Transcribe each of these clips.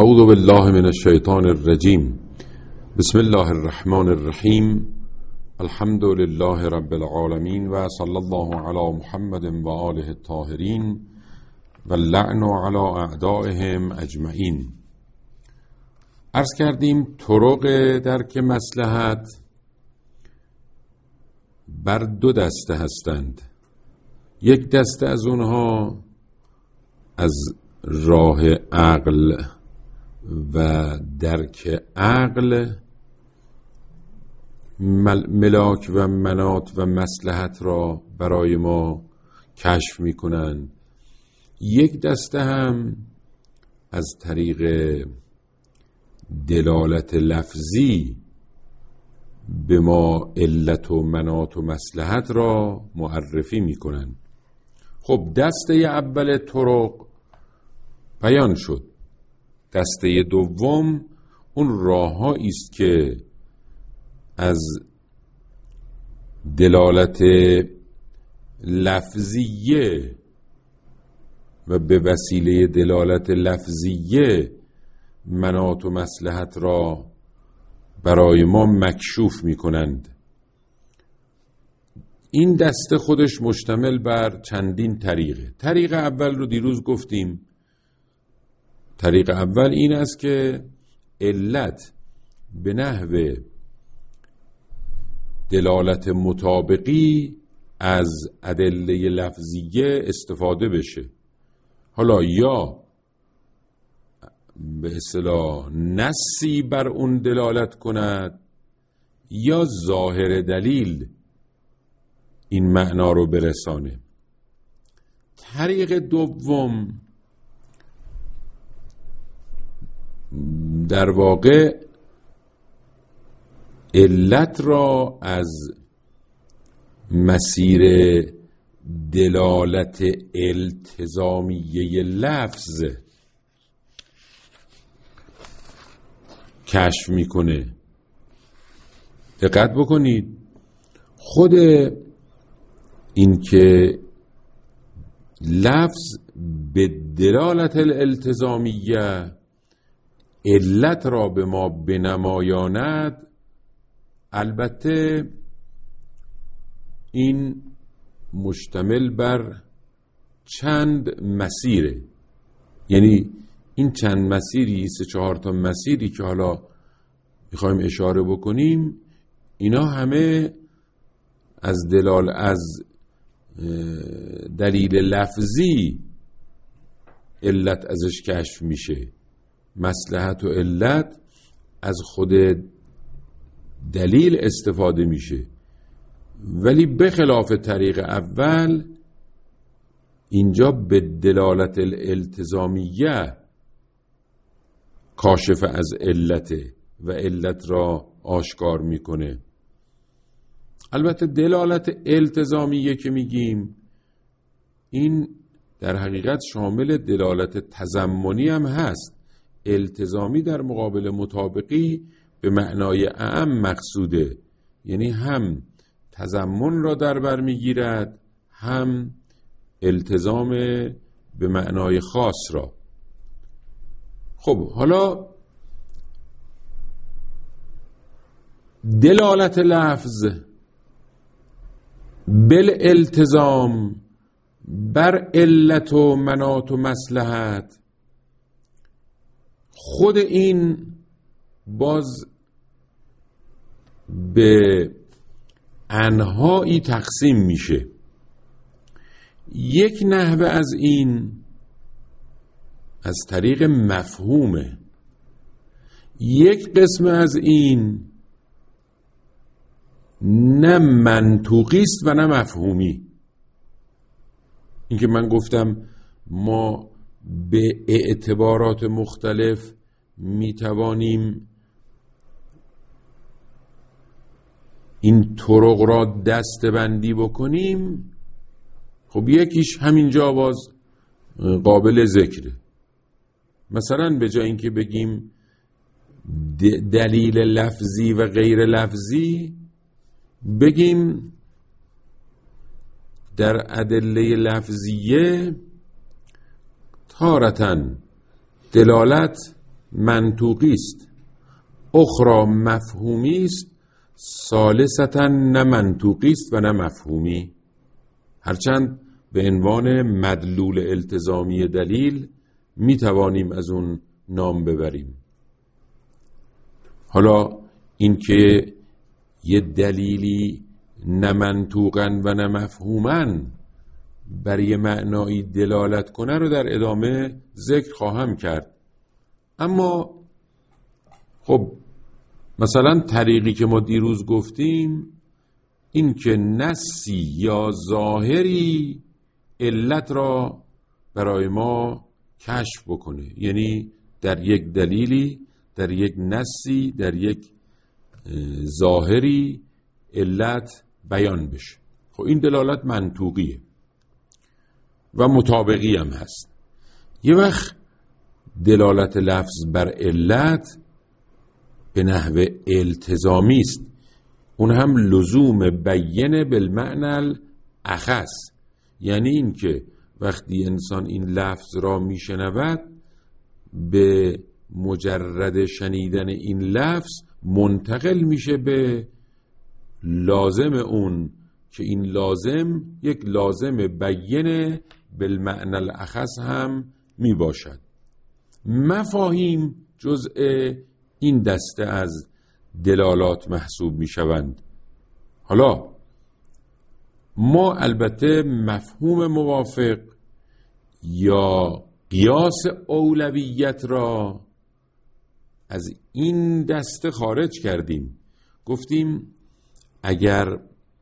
اعوذ بالله من الشیطان الرجیم. بسم الله الرحمن الرحیم. الحمد لله رب العالمین و صلی الله علی محمد و آله الطاهرین و اللعن علی اعدائهم اجمعین. عرض کردیم طرق درک مصلحت بر دو دسته هستند. یک دسته از اونها از راه عقل و درک عقل ملاک و مناط و مصلحت را برای ما کشف میکنند. یک دسته هم از طریق دلالت لفظی به ما علت و مناط و مصلحت را معرفی میکنند. خب دسته اول طرق بیان شد. دسته دوم اون راه‌هایی است که از دلالت لفظیه و به وسیله دلالت لفظیه مناط و مصلحت را برای ما مکشوف می‌کنند. این دسته خودش مشتمل بر چندین طریقه. طریق اول رو دیروز گفتیم. طریق اول این است که علت به نحو دلالت مطابقی از ادله لفظیه استفاده بشه. حالا یا به اصطلاح نصی بر اون دلالت کند یا ظاهر دلیل این معنا رو برسانه. طریق دوم در واقع علت را از مسیر دلالت التزامیه لفظ کشف میکنه. دقت بکنید، خود این که لفظ به دلالت الالتزامیه علت را به ما بنمایاند، البته این مشتمل بر چند مسیره. یعنی این چند مسیری، 3-4 تا مسیری که حالا میخوایم اشاره بکنیم، اینا همه از دلیل لفظی علت ازش کشف میشه. مصلحت و علت از خود دلیل استفاده میشه، ولی به خلاف طریق اول اینجا به دلالت الالتزامیه کاشف از علت و علت را آشکار میکنه. البته دلالت التزامیه که میگیم این در حقیقت شامل دلالت تضمنی هم هست. التزامی در مقابل مطابقی به معنای اعم مقصوده، یعنی هم تضمن را در بر میگیرد هم التزام به معنای خاص را. خب حالا دلالت لفظ بالالتزام بر علت و مناط و مصلحت، خود این باز به انواعی تقسیم میشه. یک نحوه از این از طریق مفهومه، یک قسم از این نه منطوقی است و نه مفهومی. این که من گفتم ما به اعتبارات مختلف میتوانیم این طرق را دسته‌بندی بکنیم، خب یکیش همینجا باز قابل ذکره. مثلا به جای اینکه بگیم دلیل لفظی و غیر لفظی، بگیم در ادله لفظیه تارتاً دلالت منطوقی است، اخرى مفهومی است، ثالثتا نه منطوقی است و نه مفهومی، هرچند به عنوان مدلول التزامی دلیل می توانیم از اون نام ببریم. حالا اینکه یه دلیلی نه منطوقاً و نه مفهوماً بر یه معنایی دلالت کنه رو در ادامه ذکر خواهم کرد. اما خب مثلا طریقی که ما دیروز گفتیم این که نصی یا ظاهری علت را برای ما کشف بکنه، یعنی در یک دلیلی، در یک نصی، در یک ظاهری علت بیان بشه. خب این دلالت منطوقیه و مطابقی هم هست. یه وقت دلالت لفظ بر علت به نحو التزامی است، اون هم لزوم بیان بالمعنى الاخص، یعنی این که وقتی انسان این لفظ را میشنود به مجرد شنیدن این لفظ منتقل میشه به لازم اون که این لازم یک لازم بیان بالمعنى الاخص هم می باشد. مفاهیم جزء این دسته از دلالات محسوب می شوند. حالا ما البته مفهوم موافق یا قیاس اولویت را از این دسته خارج کردیم. گفتیم اگر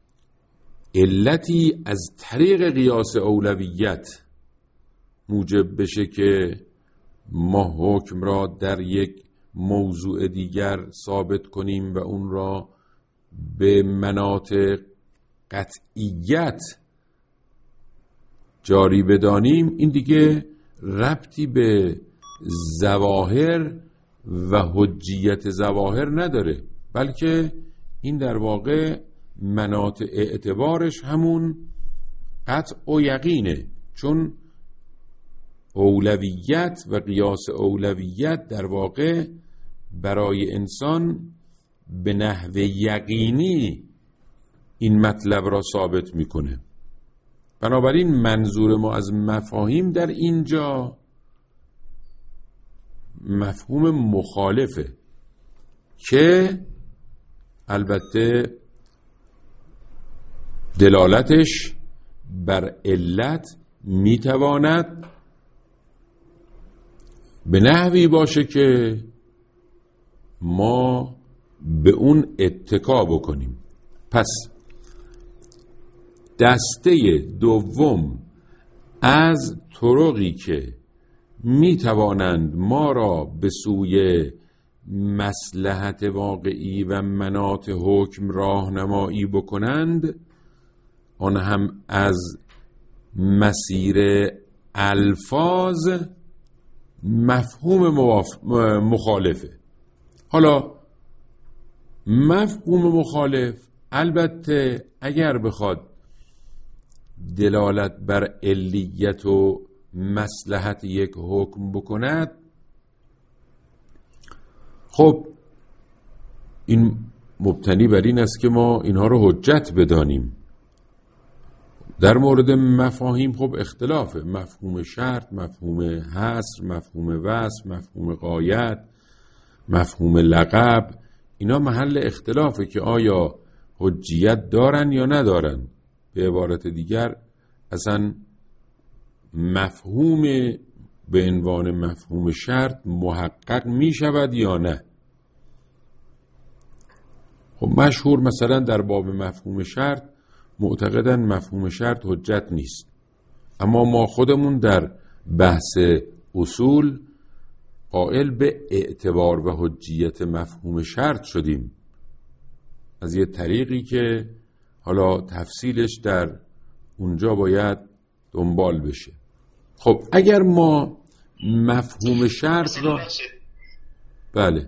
علتی از طریق قیاس اولویت موجب بشه که ما حکم را در یک موضوع دیگر ثابت کنیم و اون را به مناط قطعیت جاری بدانیم، این دیگه ربطی به ظواهر و حجیت ظواهر نداره، بلکه این در واقع مناط اعتبارش همون قطع و یقینه، چون اولویت و قیاس اولویت در واقع برای انسان به نحو یقینی این مطلب را ثابت میکنه. بنابراین منظور ما از مفاهیم در اینجا مفهوم مخالفه که البته دلالتش بر علت میتواند به نحوی باشه که ما به اون اتکا بکنیم. پس دسته دوم از طرقی که می توانند ما را به سوی مصلحت واقعی و مناط حکم راهنمایی بکنند، آن هم از مسیر الفاظ مفهوم مخالفه. حالا مفهوم مخالف البته اگر بخواد دلالت بر علیت و مصلحت یک حکم بکند، خب این مبتنی بر این است که ما اینها رو حجت بدانیم. در مورد مفاهیم خب اختلافه، مفهوم شرط، مفهوم حصر، مفهوم وصف، مفهوم غایت، مفهوم لقب، اینا محل اختلافه که آیا حجیت دارن یا ندارن. به عبارت دیگر اصلا مفهوم به عنوان مفهوم شرط محقق می شود یا نه. خب مشهور مثلا در باب مفهوم شرط معتقدن مفهوم شرط حجت نیست، اما ما خودمون در بحث اصول قائل به اعتبار و حجیت مفهوم شرط شدیم از یه طریقی که حالا تفصیلش در اونجا باید دنبال بشه. خب اگر ما مفهوم شرط را بله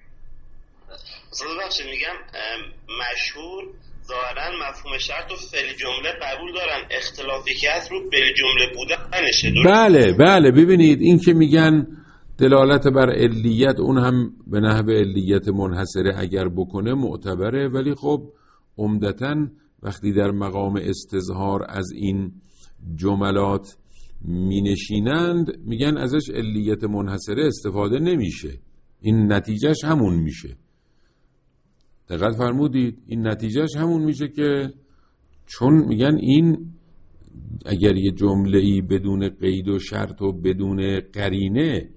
ببخشید میگم مشهور ظاهرا مفهوم شرط و فعل جمله قبول دارن، اختلافی که هست رو فعل جمله بودنشه. بله ببینید این که میگن دلالت بر علیت اون هم به نحو علیت منحصره اگر بکنه معتبره، ولی خب عمدتاً وقتی در مقام استظهار از این جملات می نشینند میگن ازش علیت منحصره استفاده نمیشه، این نتیجهش همون میشه. دقت فرمودید؟ این نتیجهش همون میشه که چون میگن این اگر یه جمله‌ای بدون قید و شرط و بدون قرینه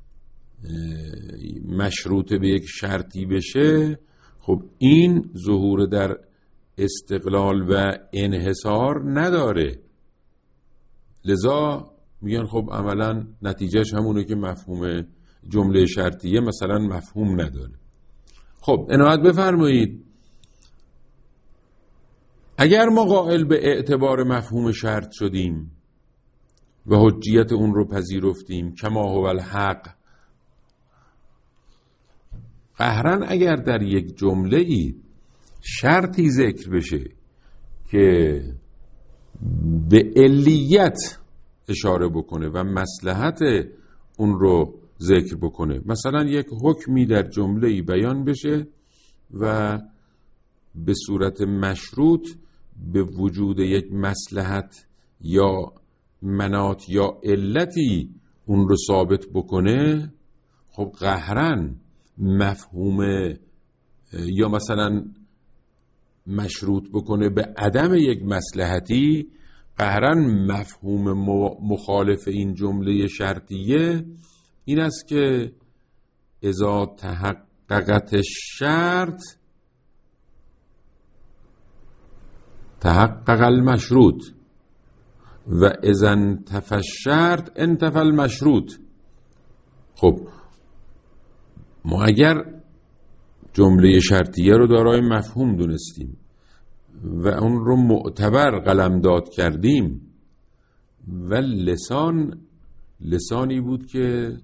مشروط به یک شرطی بشه، خب این ظهور در استقلال و انحصار نداره، لذا میگن خب عملا نتیجهش همونه که مفهوم جمله شرطیه مثلا مفهوم نداره. خب عنایت بفرمایید، اگر ما قائل به اعتبار مفهوم شرط شدیم و حجیت اون رو پذیرفتیم کما هو الحق، قهرن اگر در یک جمله‌ای شرطی ذکر بشه که به علیت اشاره بکنه و مصلحت اون رو ذکر بکنه، مثلا یک حکمی در جمله‌ای بیان بشه و به صورت مشروط به وجود یک مصلحت یا مناط یا علتی اون رو ثابت بکنه، خب قهرن مفهوم یا مثلا مشروط بکنه به عدم یک مصلحتی، قهرن مفهوم مخالف این جمله شرطیه این است که اذا تحققت الشرط تحقق المشروط و اذا انتفى الشرط انتفى المشروط. خب ما اگر جمله شرطیه رو دارای مفهوم دونستیم و اون رو معتبر قلمداد کردیم و لسانی بود که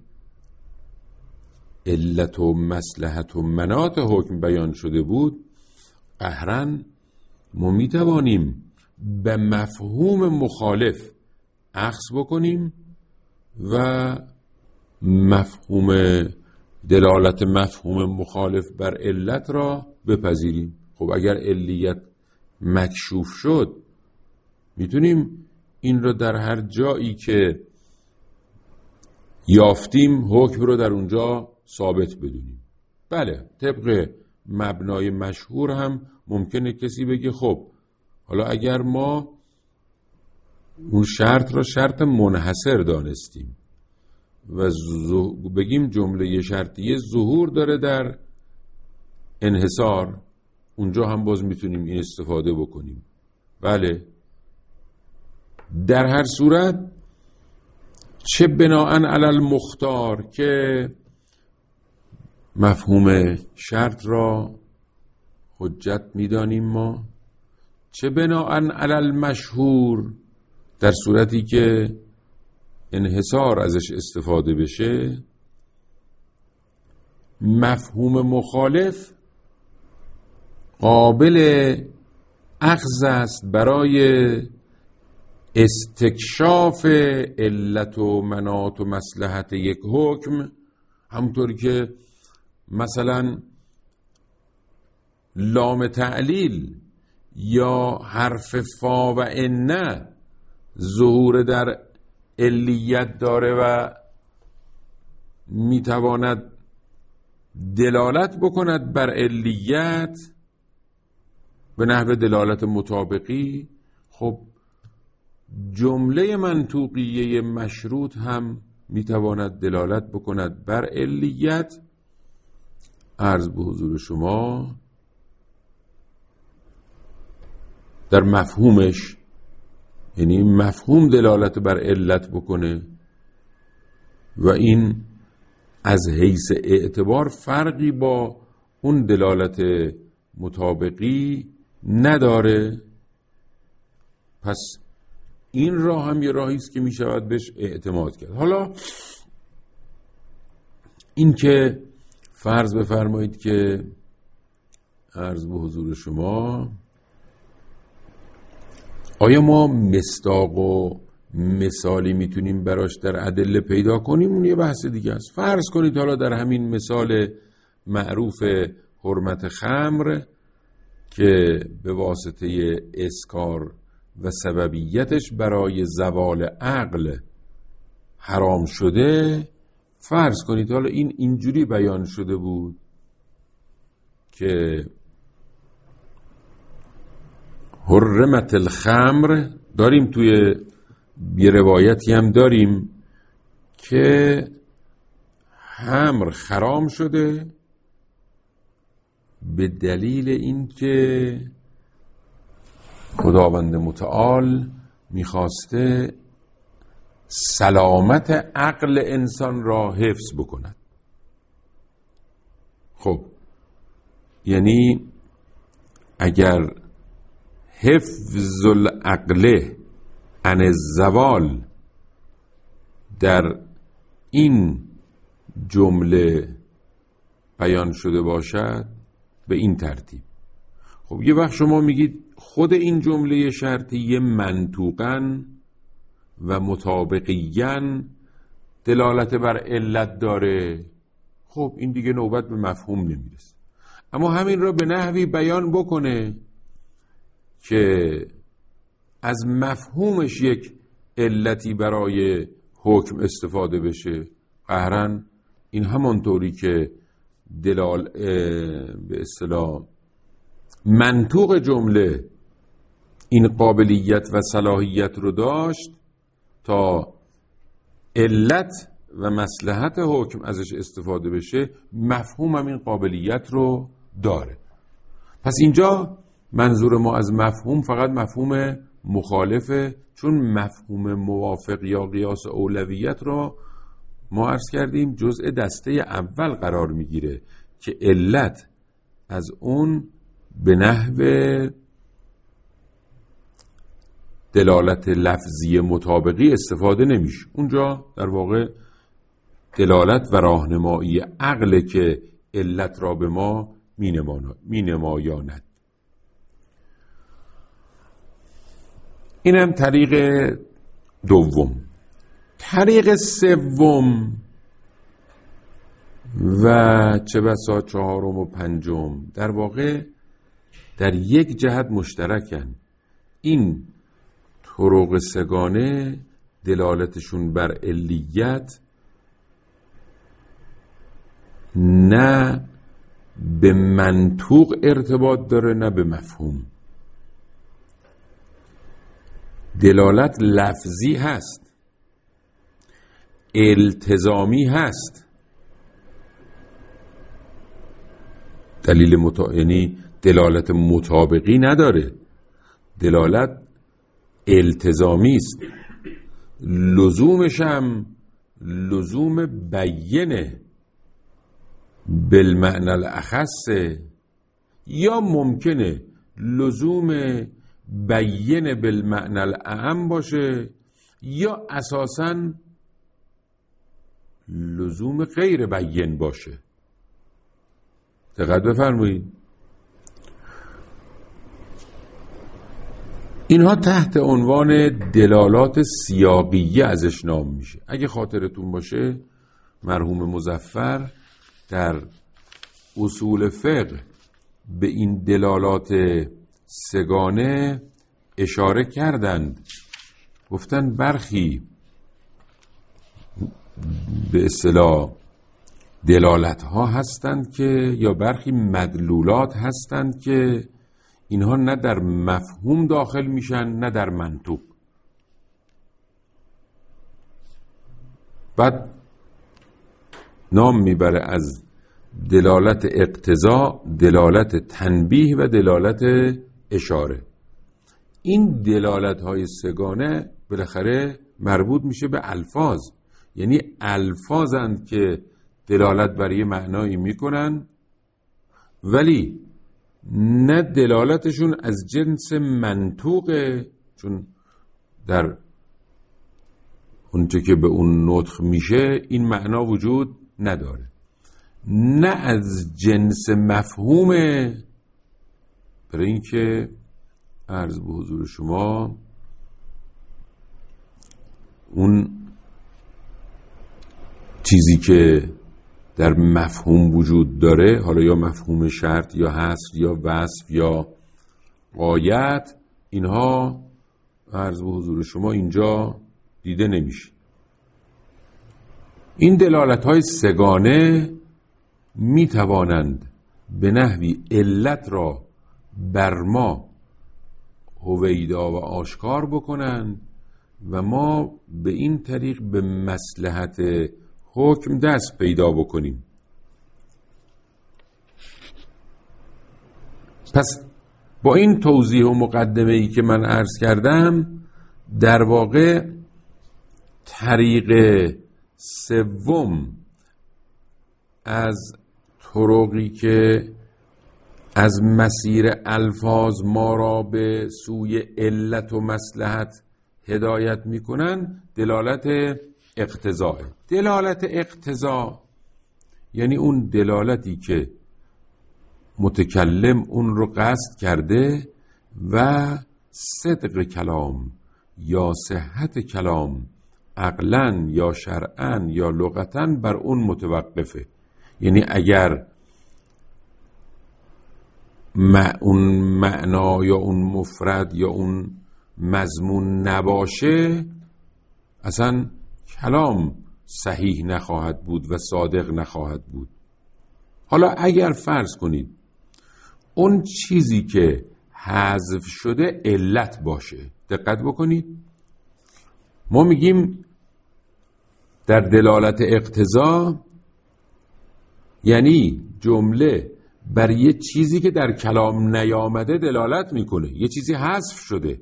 علت و مصلحت و مناط حکم بیان شده بود، قهرن ما میتوانیم به مفهوم مخالف اخذ بکنیم و مفهوم دلالت مفهوم مخالف بر علت را بپذیریم. خب اگر علیت مکشوف شد میتونیم این رو در هر جایی که یافتیم حکم رو در اونجا ثابت بدونیم. بله، طبق مبنای مشهور هم ممکنه کسی بگه خب حالا اگر ما اون شرط را شرط منحصر دانستیم و بگیم جمله شرطیه ظهور داره در انحصار، اونجا هم باز میتونیم این استفاده بکنیم. بله، در هر صورت چه بناءً علی المختار که مفهوم شرط را حجت میدانیم ما، چه بناءً علی المشهور در صورتی که انحصار ازش استفاده بشه، مفهوم مخالف قابل اخذ است برای استکشاف علت و مناط و مصلحت یک حکم، همونطوری که مثلا لام تعلیل یا حرف فا و ان ظهور در علیت داره و میتواند دلالت بکند بر علیت به نحو دلالت مطابقی. خب جمله منطوقیه مشروط هم میتواند دلالت بکند بر علیت. عرض به حضور شما در مفهومش، یعنی مفهوم دلالت بر علت بکنه و این از حیث اعتبار فرقی با اون دلالت مطابقی نداره. پس این راه هم یه راهی است که می شود بهش اعتماد کرد. حالا این که فرض بفرمایید که عرض به حضور شما آیا ما مصداق و مثالی میتونیم براش در ادله پیدا کنیم اون یه بحث دیگه است. فرض کنید حالا در همین مثال معروف حرمت خمر که به واسطه اسکار و سببیتش برای زوال عقل حرام شده، فرض کنید حالا این اینجوری بیان شده بود که حرمت الخمر، داریم توی یه روایتی هم داریم که خمر حرام شده به دلیل اینکه خداوند متعال میخواسته سلامت عقل انسان را حفظ بکند. خب یعنی اگر حفظ العقل عن الزوال در این جمله بیان شده باشد به این ترتیب، خب یه وقت شما میگید خود این جمله شرطیه منطوقاً و مطابقیاً دلالت بر علت داره، خب این دیگه نوبت به مفهوم نمیرسه. اما همین را به نحوی بیان بکنه که از مفهومش یک علتی برای حکم استفاده بشه، قهرن این همانطوری که به اصطلاح منطوق جمله این قابلیت و صلاحیت رو داشت تا علت و مصلحت حکم ازش استفاده بشه، مفهوم هم این قابلیت رو داره. پس اینجا منظور ما از مفهوم فقط مفهوم مخالفه، چون مفهوم موافق یا قیاس اولویت رو ما عرض کردیم جزء دسته اول قرار میگیره که علت از اون به نحو دلالت لفظی مطابقی استفاده نمیشه. اونجا در واقع دلالت و راهنمایی عقل که علت را به ما مینمایاند. اینم طریق دوم. طریق سوم و چه بسا چهارم و پنجم در واقع در یک جهت مشترکن. این طرق سگانه دلالتشون بر علیت نه به منطوق ارتباط داره نه به مفهوم. دلالت لفظی هست، التزامی هست، یعنی دلالت مطابقی نداره، دلالت التزامی است. لزومش هم لزوم بیینه بالمعنی الاخصه، یا ممکنه لزوم بیینه بالمعنی الاعم باشه، یا اساساً لزوم غیر بیین باشه. دقت بفرمایید. اینها تحت عنوان دلالات سیاقیه ازش نام میشه. اگه خاطرتون باشه مرحوم مظفر در اصول فقه به این دلالات سگانه اشاره کردند، گفتن برخی به اصطلاح دلالت ها هستند که یا برخی مدلولات هستند که اینها نه در مفهوم داخل میشن نه در منطوق. بعد نام میبره از دلالت اقتضا، دلالت تنبیه و دلالت اشاره. این دلالت های سگانه بالاخره مربوط میشه به الفاظ، یعنی الفاظند که دلالت بر یه معنایی میکنن ولی نه دلالتشون از جنس منطوقه، چون در اونچه که به اون نطق میشه این معنا وجود نداره، نه از جنس مفهومه. برای اینکه عرض به حضور شما اون چیزی که در مفهوم وجود داره، حالا یا مفهوم شرط یا حصر یا وصف یا غایت، اینها عرض به حضور شما اینجا دیده نمیشه. این دلالت‌های سگانه می توانند به نحوی علت را بر ما هویدا و آشکار بکنند و ما به این طریق به مصلحت حکم دست پیدا بکنیم. پس با این توضیح و مقدمه‌ای که من عرض کردم، در واقع طریق سوم از طرقی که از مسیر الفاظ ما را به سوی علت و مصلحت هدایت میکنن، دلالت اقتضاء. دلالت اقتضا یعنی اون دلالتی که متکلم اون رو قصد کرده و صدق کلام یا صحت کلام عقلاً یا شرعاً یا لغتاً بر اون متوقفه. یعنی اگر اون معنا یا اون مفرد یا اون مضمون نباشه، اصلا کلام صحیح نخواهد بود و صادق نخواهد بود. حالا اگر فرض کنید اون چیزی که حذف شده علت باشه، دقت بکنید، ما میگیم در دلالت اقتضا یعنی جمله بر یه چیزی که در کلام نیامده دلالت میکنه، یه چیزی حذف شده.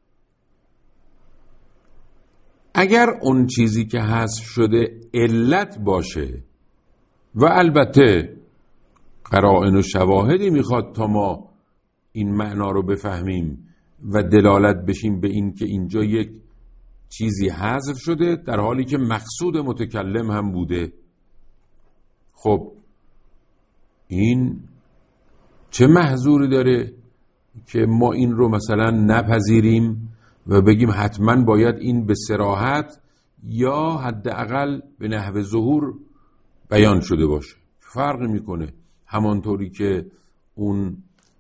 اگر اون چیزی که حذف شده علت باشه و البته قرائن و شواهدی میخواد تا ما این معنا رو بفهمیم و دلالت بشیم به این که اینجا یک چیزی حذف شده در حالی که مقصود متکلم هم بوده، خب این چه محظوری داره که ما این رو مثلا نپذیریم و بگیم حتما باید این به صراحت یا حداقل به نحو ظهور بیان شده باشه؟ فرق میکنه. همانطوری که اون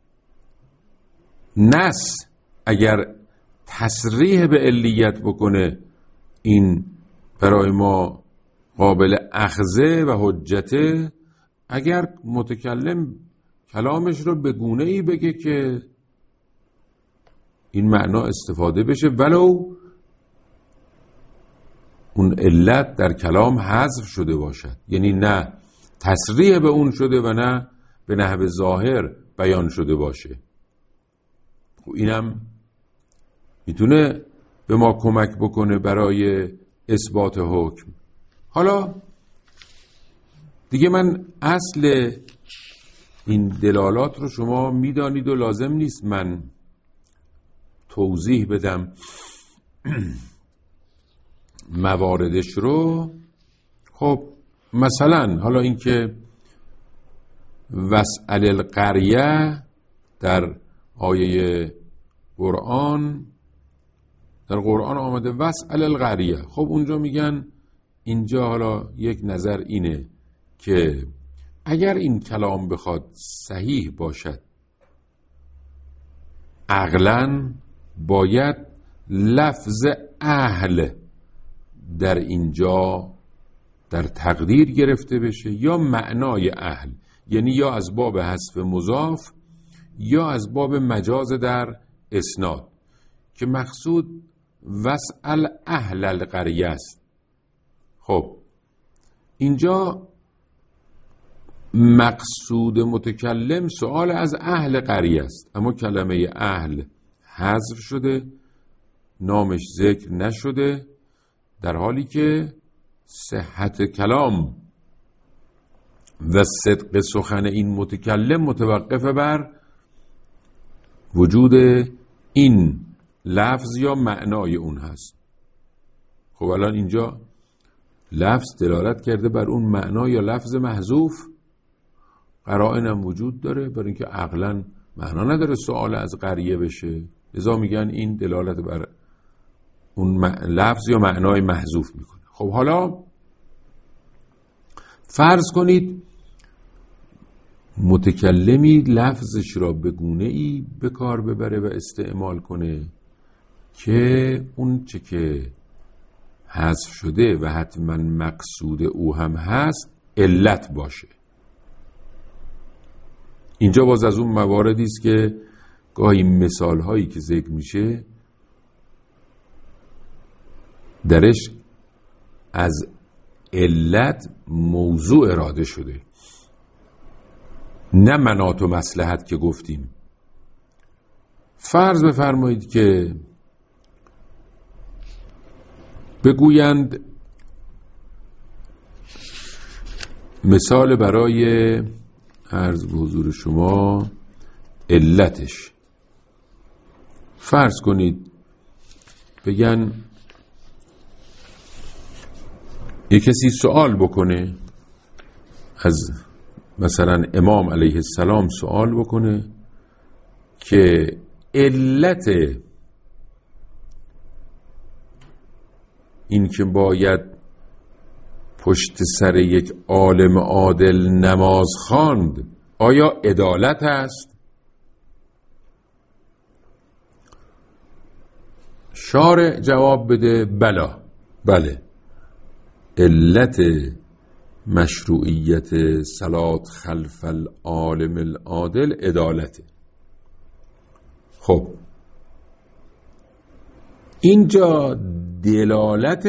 نص اگر تصریح به علیت بکنه، این برای ما قابل اخذه و حجته. اگر متکلم کلامش رو به گونه‌ای بگه که این معنا استفاده بشه ولو اون علت در کلام حذف شده باشد، یعنی نه تصریح به اون شده و نه به نحو ظاهر بیان شده باشه، خب اینم میتونه به ما کمک بکنه برای اثبات حکم. حالا دیگه من اصل این دلالات رو شما میدانید و لازم نیست من توضیح بدم مواردش رو. خب مثلا حالا اینکه واسأل القریه در آیه قرآن، در قرآن آمده واسأل القریه، خب اونجا میگن، اینجا حالا یک نظر اینه که اگر این کلام بخواد صحیح باشد عقلاً باید لفظ اهل در اینجا در تقدیر گرفته بشه یا معنای اهل، یعنی یا از باب حذف مضاف یا از باب مجاز در اسناد، که مقصود واسأل اهل القریه است. خب اینجا مقصود متکلم سؤال از اهل قریه است، اما کلمه اهل حذف شده، نامش ذکر نشده، در حالی که صحت کلام و صدق سخن این متکلم متوقف بر وجود این لفظ یا معنای اون هست. خب الان اینجا لفظ دلالت کرده بر اون معنا یا لفظ محذوف، قرائن هم وجود داره برای اینکه عقلاً معنا نداره سؤال از قریه بشه، لذا میگن این دلالت بر اون لفظ یا معنای محذوف میکنه. خب حالا فرض کنید متکلمی لفظش را به گونه‌ای به کار ببره و استعمال کنه که اون چه که حذف شده و حتما مقصود او هم هست علت باشه. اینجا باز از اون مواردی است که گاهی مثال هایی که ذکر میشه درش از علت موضوع اراده شده، نه مناط و مصلحت که گفتیم. فرض بفرمایید که بگویند مثال برای عرض به حضور شما علتش، فرض کنید بگن یک کسی سوال بکنه از مثلا امام علیه السلام، سوال بکنه که علت این که باید پشت سر یک عالم عادل نماز خواند آیا عدالت است؟ شارع جواب بده بله، علت مشروعیت صلات خلف العالم العادل عدالته. خب اینجا دلالت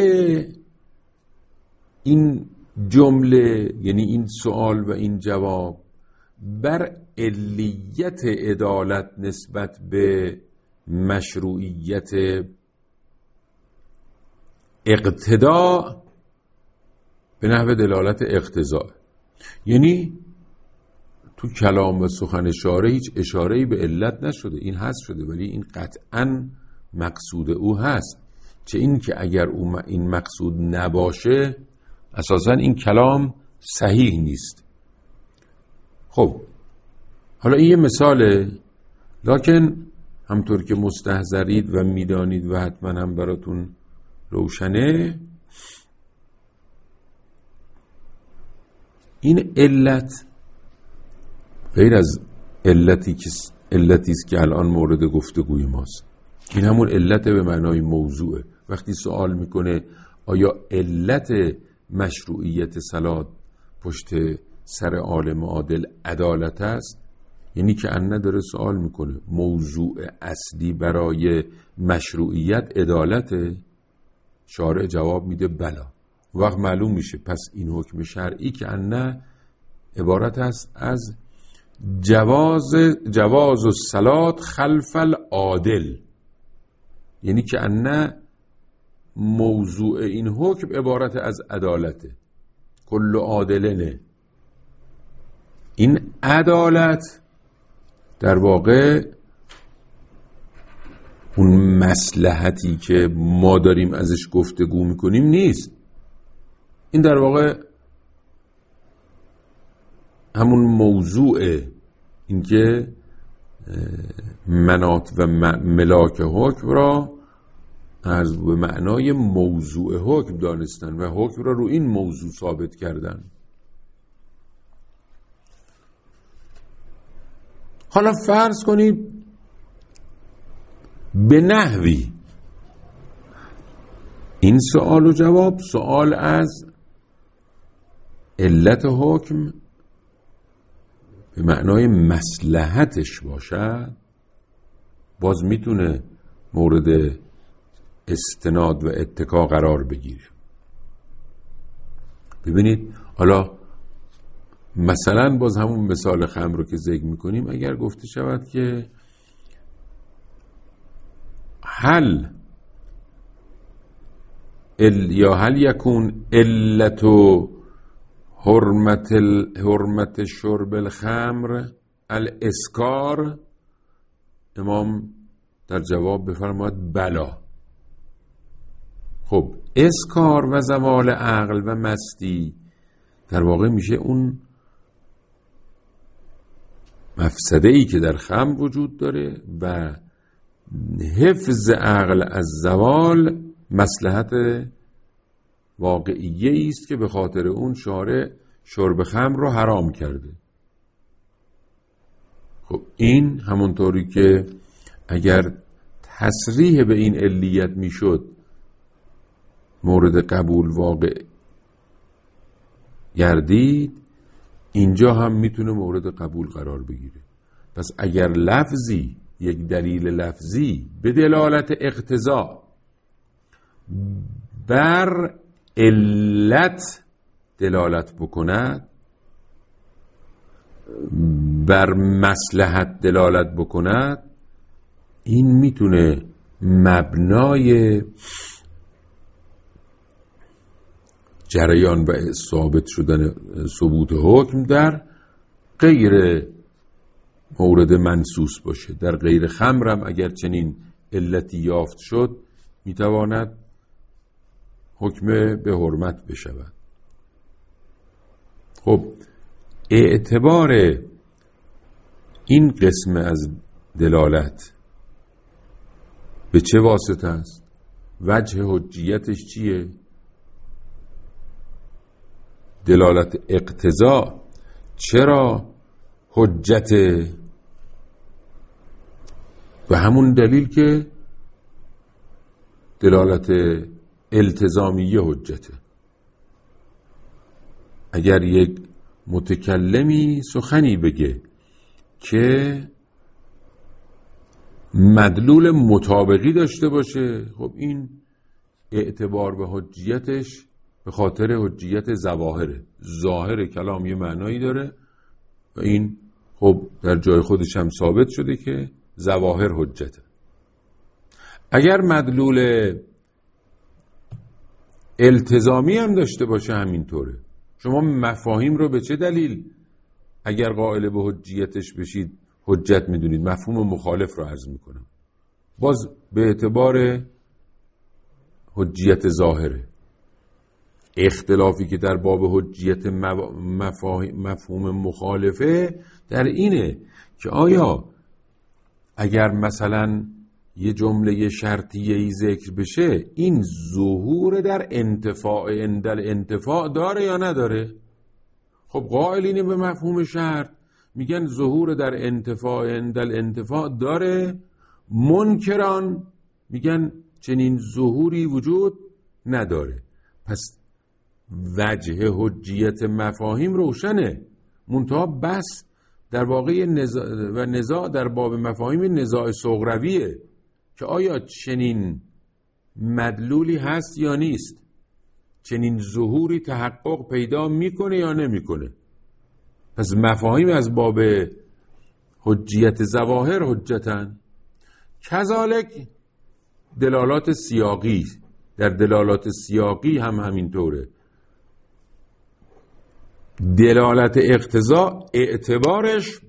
این جمله، یعنی این سوال و این جواب، بر علیت عدالت نسبت به مشروعیت اقتدا به نحو دلالت اقتضا. یعنی تو کلام و سخن شارع هیچ اشاره‌ای به علت نشده، این هست شده، ولی این قطعاً مقصود او هست. چه این که اگر این مقصود نباشه اساساً این کلام صحیح نیست. خب حالا این یه مثاله، لکن همطور که مستحضرید و میدانید و حتما هم براتون روشنه، این علت غیر از علتی است که الان مورد گفتگوی ماست. این همون علت به معنای موضوعه. وقتی سوال میکنه آیا علت مشروعیت صلات پشت سر عالم عادل عدالت است، یعنی که انه داره سوال میکنه موضوع اصلی برای مشروعیت عدالته. شارع جواب میده بلا. وقت معلوم میشه پس این حکم شرعی که انه عبارت است از جواز الصلات خلف العادل، یعنی که انه موضوع این حکم عبارت از عدالته. کل عادلنه. این عدالت در واقع اون مصلحتی که ما داریم ازش گفتگو میکنیم نیست. این در واقع همون موضوع، اینکه مناط و ملاک حکم را از به معنای موضوع حکم دانستن و حکم را رو این موضوع ثابت کردن. حالا فرض کنید به نحوی این سوال و جواب، سوال از علت حکم به معنای مصلحتش باشد، باز میتونه مورد استناد و اتکا قرار بگیره. ببینید حالا مثلا باز همون مثال خمر رو که ذکر میکنیم، اگر گفته شود که هل یکون علت حرمت شرب الخمر الاسکار، امام در جواب بفرماید بلا. خب اسکار و زوال عقل و مستی در واقع میشه اون مفسده‌ای که در خمر وجود داره و حفظ عقل از زوال مصلحت واقعیه است که به خاطر اون شارع شرب خمر رو حرام کرده. خب این همونطوری که اگر تصریح به این علیت میشد مورد قبول واقع گردید، اینجا هم میتونه مورد قبول قرار بگیره. پس اگر لفظی، یک دلیل لفظی به دلالت اقتضا بر علت دلالت بکند، بر مصلحت دلالت بکند، این میتونه مبنای جریان و ثابت شدن ثبوت حکم در غیر مورد منصوص باشه. در غیر خمرم اگر چنین علتی یافت شد میتواند حکم به حرمت بشود. خب اعتبار این قسم از دلالت به چه واسطه است؟ وجه حجیتش چیه؟ دلالت اقتضا چرا حجت؟ به همون دلیل که دلالت التزامیه حجته. اگر یک متکلمی سخنی بگه که مدلول مطابقی داشته باشه، خب این اعتبار به حجیتش به خاطر حجیت ظواهره. ظاهر کلام یه معنایی داره و این خب در جای خودش هم ثابت شده که ظواهر حجته. اگر مدلول التزامی هم داشته باشه همینطوره. شما مفاهیم رو به چه دلیل اگر قائل به حجیتش بشید حجت میدونید؟ مفهوم مخالف رو عرض میکنم، باز به اعتبار حجیت ظاهره. اختلافی که در باب حجیت مفهوم مخالفه در اینه که آیا اگر مثلا یه جمله شرطیه‌ای ذکر بشه این ظهور در انتفاع داره یا نداره؟ خب قائلین به مفهوم شرط میگن ظهور در انتفاع داره، منکران میگن چنین ظهوری وجود نداره. پس وجه حجیت مفاهیم روشنه، منتها بس در واقع نزاع در باب مفاهیم نزاع صغرویه که آیا چنین مدلولی هست یا نیست، چنین ظهوری تحقق پیدا میکنه یا نمیکنه. پس مفاهیم از باب حجیت ظواهر حجتن. کذالک دلالات سیاقی، در دلالات سیاقی هم همینطوره. دلالت اقتضا اعتبارش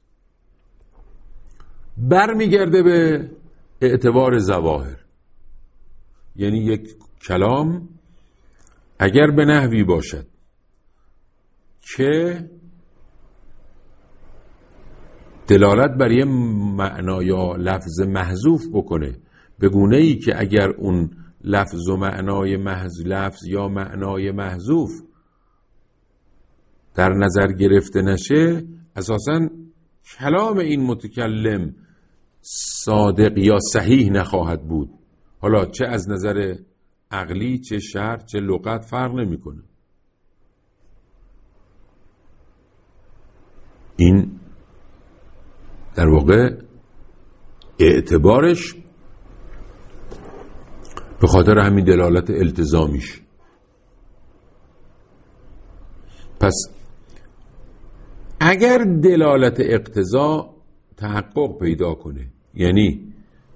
برمیگرده به اعتبار ظواهر. یعنی یک کلام اگر به نحوی باشد که دلالت بر یه معنا یا لفظ محذوف بکنه، به گونه‌ای که اگر اون لفظ و معنای لفظ یا معنای محذوف در نظر گرفته نشه، اساساً کلام این متکلم صادق یا صحیح نخواهد بود. حالا چه از نظر عقلی، چه شرع، چه لغت فرق نمی‌کنه. این در واقع اعتبارش به خاطر همین دلالت التزامیش. پس اگر دلالت اقتضا تحقق پیدا کنه، یعنی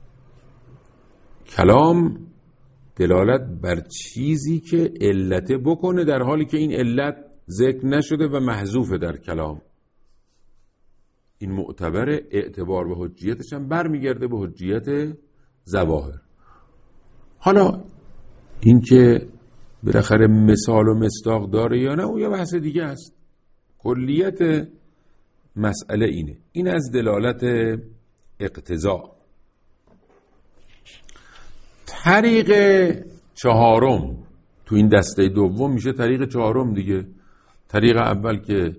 کلام دلالت بر چیزی که علت بکنه در حالی که این علت ذکر نشده و محذوفه در کلام، این معتبر. اعتبار به حجیتش هم برمیگرده به حجیت ظواهر. حالا این که بالاخره مثال و مصداق داره یا نه، اون یه بحث دیگه است. کلیت مسئله اینه. این از دلالت اقتضا. طریق چهارم تو این دسته دوم میشه طریق چهارم دیگه. طریق اول که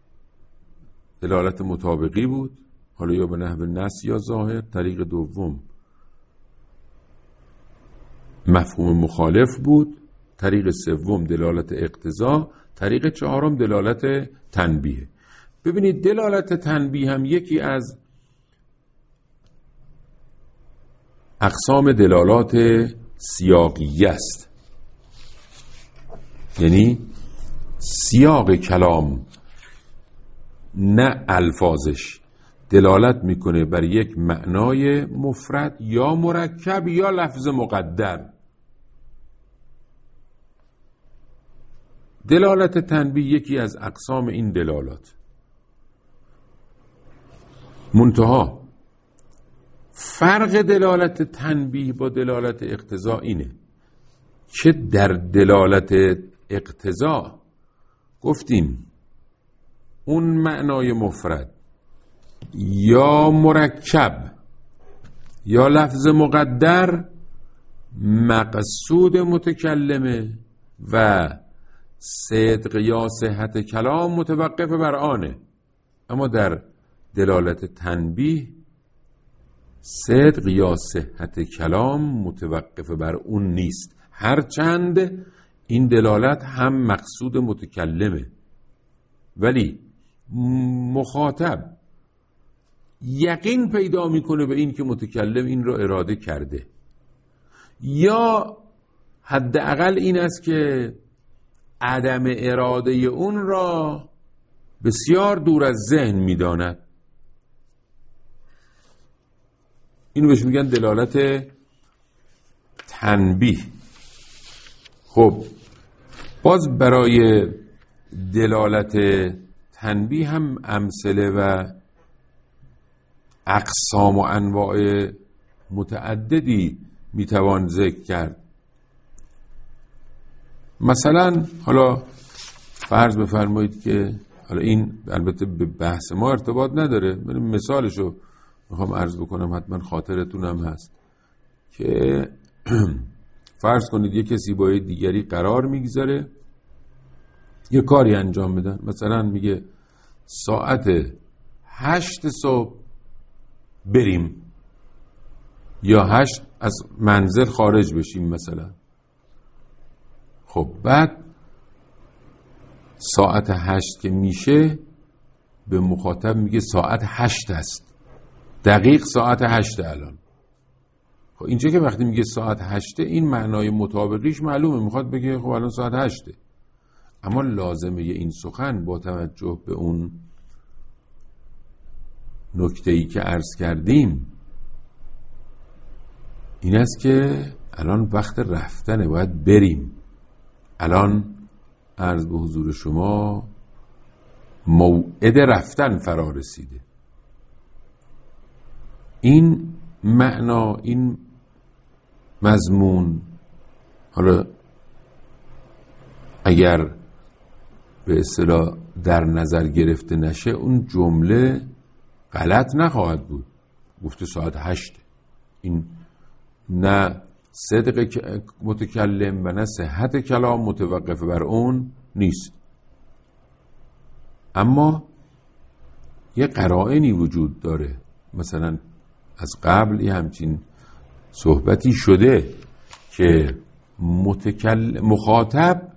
دلالت مطابقی بود، حالا یا به نحو نص یا ظاهر. طریق دوم مفهوم مخالف بود. طریق سوم دلالت اقتضا. طریق چهارم دلالت تنبیه. ببینید دلالت تنبیه هم یکی از اقسام دلالات سیاقیه است. یعنی سیاق کلام نه الفاظش دلالت میکنه بر یک معنای مفرد یا مرکب یا لفظ مقدر. دلالت تنبیه یکی از اقسام این دلالات. منتها فرق دلالت تنبیه با دلالت اقتضا اینه که در دلالت اقتضا گفتیم اون معنای مفرد یا مرکب یا لفظ مقدر مقصود متکلمه و صدق یا صحت کلام متوقف بر آنه. اما در دلالت تنبیه صدق یا صحت کلام متوقف بر اون نیست، هرچند این دلالت هم مقصود متکلمه، ولی مخاطب یقین پیدا میکنه به این که متکلم این را اراده کرده، یا حداقل این است که عدم اراده اون را بسیار دور از ذهن میداند. اینو بهش میگن دلالت تنبیه. خب باز برای دلالت تنبیه هم امثله و اقسام و انواع متعددی میتوان ذکر کرد. مثلا حالا فرض بفرمایید که حالا این البته به بحث ما ارتباط نداره، من مثالشو میخوام عرض بکنم، حتما خاطرتونم هست که فرض کنید یه کسی با یه دیگری قرار میگذاره یه کاری انجام بدن. مثلا میگه ساعت 8 صبح بریم یا 8 از منزل خارج بشیم مثلا. خب بعد ساعت 8 که میشه به مخاطب میگه ساعت 8 است، دقیق ساعت 8 الان. خب اینجا که وقتی میگه ساعت 8 این معنای مطابقیش معلومه، میخواد بگه خب الان ساعت 8. اما لازمه این سخن با توجه به اون نکته‌ای که عرض کردیم این است که الان وقت رفتنه، باید بریم. الان عرض به حضور شما موعد رفتن فرا رسیده. این معنا، این مضمون، حالا اگر به اصطلاح در نظر گرفته نشه اون جمله غلط نخواهد بود. گفته ساعت 8، این نه صدق متکلم و نه صحت کلام متوقف بر اون نیست. اما یه قرائنی وجود داره. مثلا از قبل یه همچین صحبتی شده که مخاطب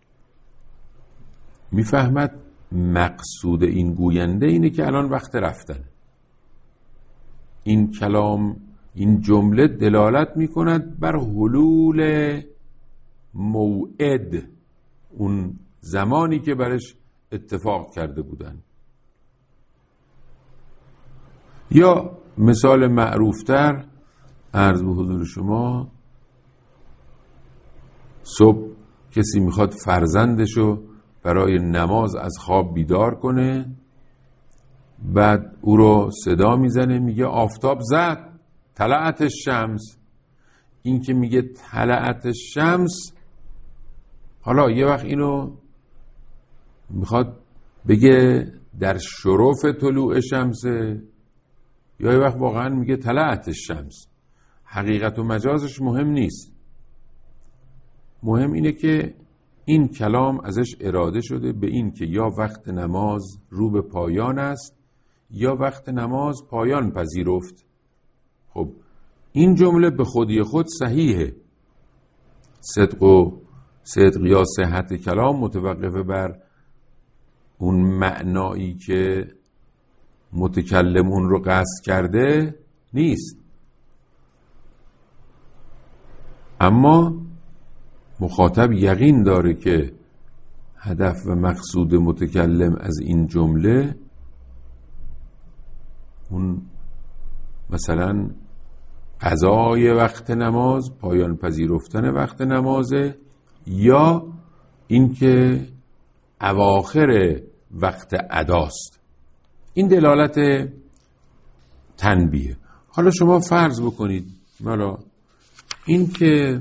میفهمد مقصود این گوینده اینه که الان وقت رفتن. این کلام، این جمله دلالت میکند بر حلول موعد، اون زمانی که برش اتفاق کرده بودن. یا مثال معروفتر عرض به حضور شما، صبح کسی میخواد فرزندشو برای نماز از خواب بیدار کنه، بعد او رو صدا میزنه میگه آفتاب زد، طلعت الشمس. این که میگه طلعت الشمس، حالا یه وقت اینو میخواد بگه در شرف طلوع شمسه، یا یه وقت واقعا میگه طلعت الشمس. حقیقت و مجازش مهم نیست. مهم اینه که این کلام ازش اراده شده به این که یا وقت نماز رو به پایان است یا وقت نماز پایان پذیرفت. خب این جمله به خودی خود صحیحه. صدق یا صحت کلام متوقف بر اون معنایی که متکلم اون رو قصد کرده نیست، اما مخاطب یقین داره که هدف و مقصود متکلم از این جمله اون مثلا قضای وقت نماز، پایان پذیرفتن وقت نمازه، یا اینکه اواخر وقت اداست. این دلالت تنبیه. حالا شما فرض بکنید مالا این که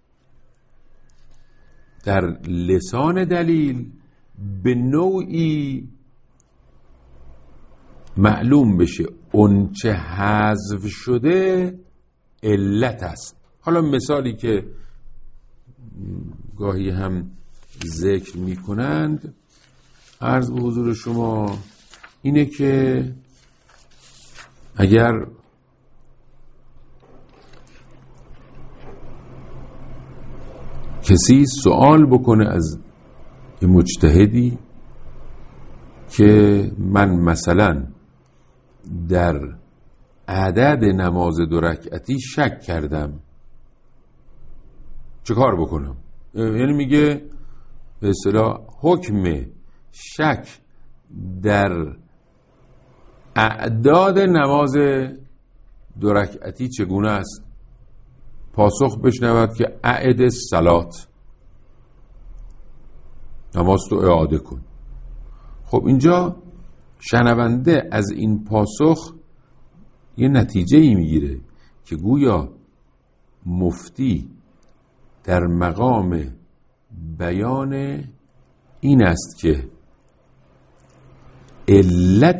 در لسان دلیل به نوعی معلوم بشه اون چه حذف شده علت است. حالا مثالی که گاهی هم ذکر می کنند عرض به حضور شما اینه که اگر کسی سوال بکنه از یه مجتهدی که من مثلا در عدد نماز 2 رکعتی شک کردم، چه کار بکنم؟ یعنی میگه به اصطلاح حکم شک در اعداد نماز 2 رکعتی چگونه است؟ پاسخ بشنود که اعد الصلات، نماز تو اعاده کن. خب اینجا شنونده از این پاسخ یه نتیجه ای میگیره که گویا مفتی در مقام بیان این است که علت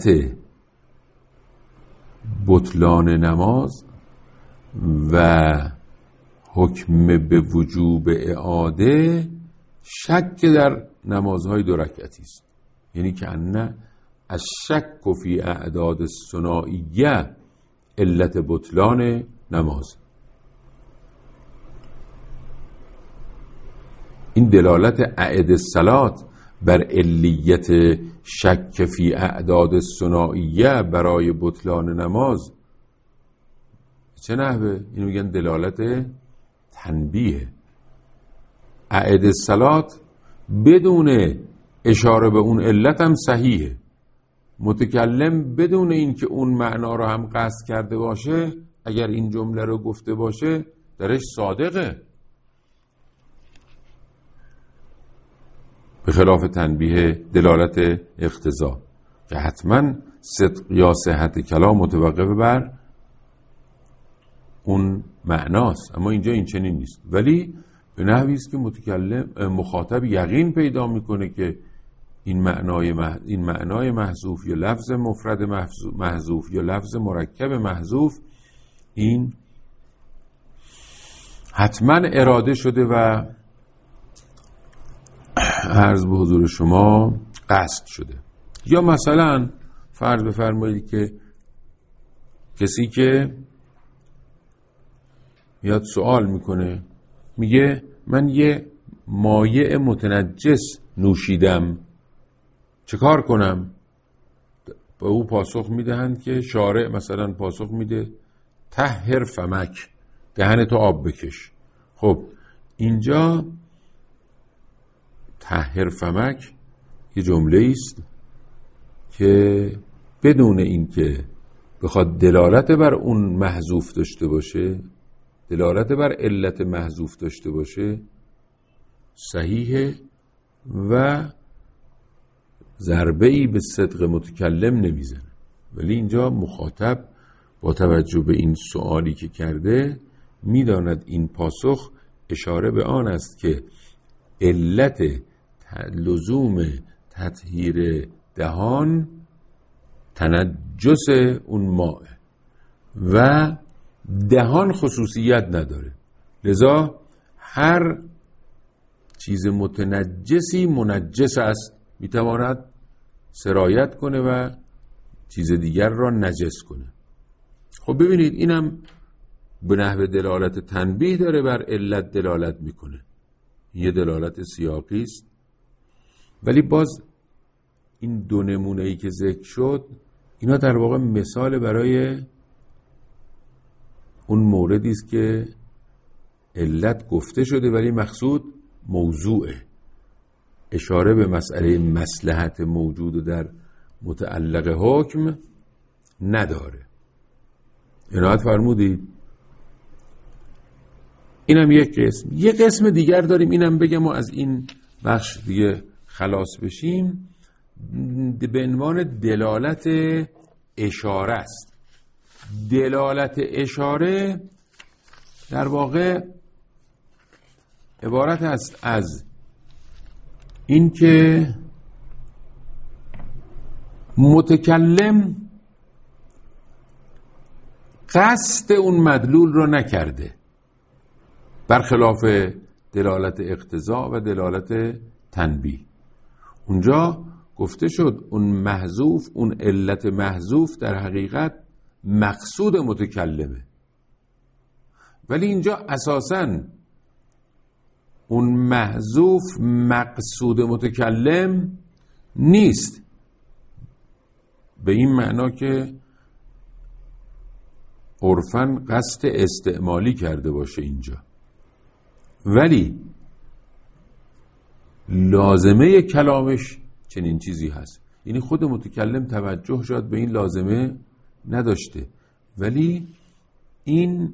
بطلان نماز و حکم به وجوب اعاده شک در نمازهای 2 رکعتی است. یعنی که ان الشک فی اعداد الثنائیه علت بطلان نماز. این دلالت اعد الصلات بر علیت شک فی اعداد الثنائیه برای بطلان نماز چه نحوه؟ اینو میگن دلالت تنبیه. اعد الصلات بدون اشاره به اون علت هم صحیحه. متکلم بدون اینکه اون معنا رو هم قصد کرده باشه اگر این جمله رو گفته باشه درش صادقه، به خلاف تنبیه دلالت اقتضا که حتما صدق یا صحت کلام متوقف بر اون معناست. اما اینجا این چنین نیست، ولی به نحوی است که مخاطب یقین پیدا میکنه که این معنای محذوف یا لفظ مفرد محذوف یا لفظ مرکب محذوف این حتما اراده شده و عرض به حضور شما قصد شده. یا مثلا فرض بفرمایید که کسی که میاد سوال میکنه میگه من یه مایع متنجس نوشیدم، چه کار کنم؟ به او پاسخ میدهند که شارع مثلا پاسخ میده طهر فمک، دهنتو آب بکش. خب اینجا طهر فمک یه جمله است که بدون اینکه بخواد دلالت بر اون محذوف داشته باشه، دلالت بر علت محذوف داشته باشه صحیحه و ضربه‌ای به صدق متکلم نمیزنه. ولی اینجا مخاطب با توجه به این سوالی که کرده میداند این پاسخ اشاره به آن است که علت لزوم تطهیر دهان تنجس اون ماء و دهان خصوصیت نداره، لذا هر چیز متنجسی منجس است، میتواند سرایت کنه و چیز دیگر را نجس کنه. خب ببینید اینم به نحو دلالت تنبیه داره بر علت دلالت میکنه، یه دلالت سیاقی است. ولی باز این دو نمونه‌ای که ذکر شد اینا در واقع مثال برای اون موردی است که علت گفته شده ولی مقصود موضوعه، اشاره به مسئله مصلحت موجود در متعلق حکم نداره. عنایت فرمودید. اینم یک قسم. یک قسم دیگر داریم، اینم بگم و از این بخش دیگه خلاص بشیم، به عنوان دلالت اشاره است. دلالت اشاره در واقع عبارت است از این که متکلم قصد اون مدلول رو نکرده، برخلاف دلالت اقتضا و دلالت تنبیه. اونجا گفته شد اون محذوف، اون علت محذوف در حقیقت مقصود متکلمه، ولی اینجا اساساً اون محذوف مقصود متکلم نیست، به این معنا که عرفاً قصد استعمالی کرده باشه اینجا، ولی لازمه کلامش چنین چیزی هست. یعنی خود متکلم توجه شد به این لازمه نداشته، ولی این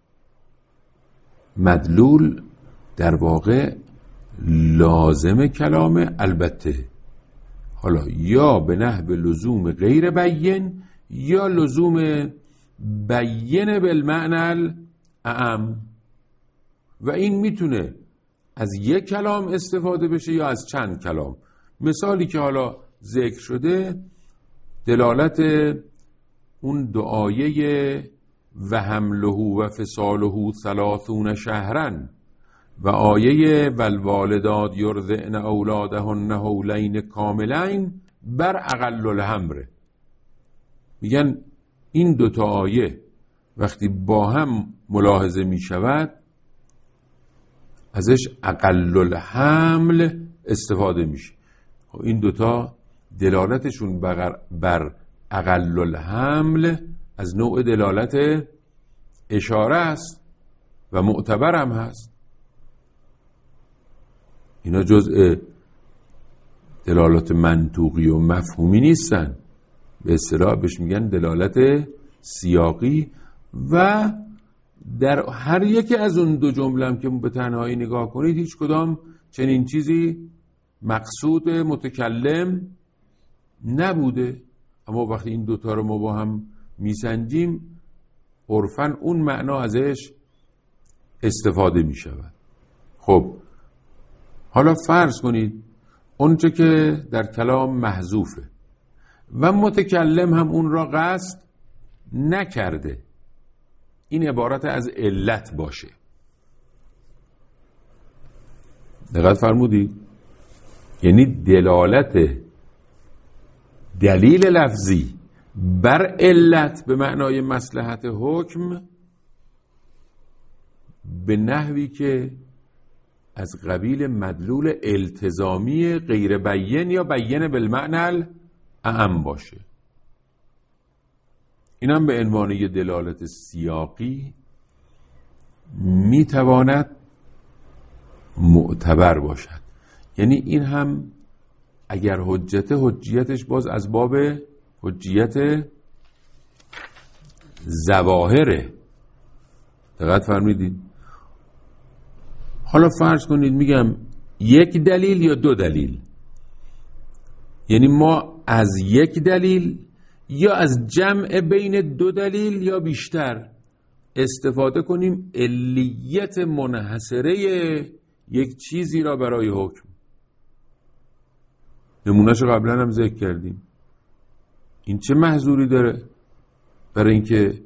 مدلول در واقع لازم کلامه، البته حالا یا به نحو لزوم غیر بیین یا لزوم بیین بالمعنى الاعم، و این میتونه از یک کلام استفاده بشه یا از چند کلام. مثالی که حالا ذکر شده دلالت اون دعایه و حمله و فصاله 30 شهرا و آیه والوالدات یرضعن اولادهن حولین کاملین بر اقل الحمر. میگن این دوتا آیه وقتی با هم ملاحظه می شود ازش اقل الحمل استفاده میشه. این دوتا دلالتشون بر اقل الحمل از نوع دلالت اشاره است و معتبر هم هست. اینا جزء دلالت منطوقی و مفهومی نیستن، به اصطلاح بهش میگن دلالت سیاقی، و در هر یکی از اون دو جمله هم که به تنهایی نگاه کنید هیچ کدام چنین چیزی مقصود متکلم نبوده، اما وقتی این دوتا رو ما با هم میسنجیم عرفاً اون معنا ازش استفاده میشود. خب حالا فرض کنید اونچه که در کلام محذوفه و متکلم هم اون را قصد نکرده، این عبارت از علت باشه. دقت فرمودید؟ یعنی دلالت دلیل لفظی بر علت به معنای مصلحت حکم به نحوی که از قبیل مدلول التزامی غیر بیین یا بیین بالمعنى اعم باشه. اینم به عنوان یه دلالت سیاقی میتواند معتبر باشد. یعنی این هم اگر حجیتش باز از باب حجیت ظواهره. دقت فرمودید؟ حالا فرض کنید میگم یک دلیل یا دو دلیل، یعنی ما از یک دلیل یا از جمع بین دو دلیل یا بیشتر استفاده کنیم علیت منحصره یک چیزی را برای حکم. نمونهش قبلا هم ذکر کردیم. این چه محظوری داره برای اینکه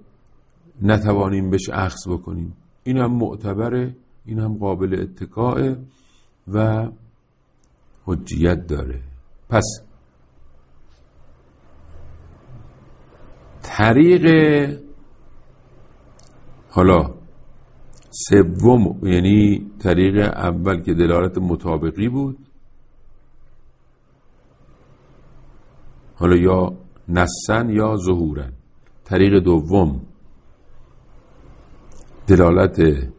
نتوانیم بهش اخذ بکنیم؟ این هم معتبره، این هم قابل اتکاءه و حجیت داره. پس طریق حالا سوم، یعنی طریق اول که دلالت مطابقی بود، حالا یا نصن یا ظهورن. طریق دوم دلالت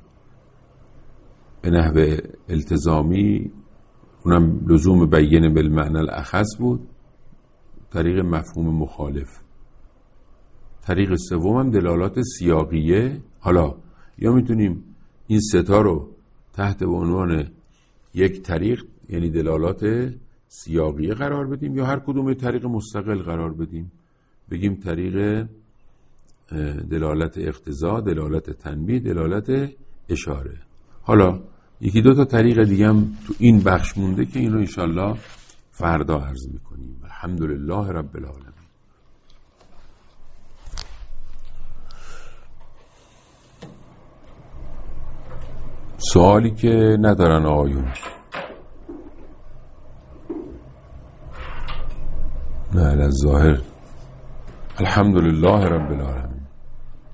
به نحو التزامی، اونم لزوم بیین بالمعنی الاخص بود. طریق مفهوم مخالف. طریق سوم هم دلالات سیاقیه. حالا یا میتونیم این ستا رو تحت عنوان یک طریق، یعنی دلالات سیاقیه قرار بدیم، یا هر کدوم طریق مستقل قرار بدیم، بگیم طریق دلالت اقتضا، دلالت تنبیه، دلالت اشاره. حالا یکی دو تا طریق دیگه هم تو این بخش مونده که این رو انشالله فردا عرض میکنیم. الحمدلله رب العالمین. سوالی که ندارن آقایون؟ نه، از ظاهر الحمدلله رب العالمین.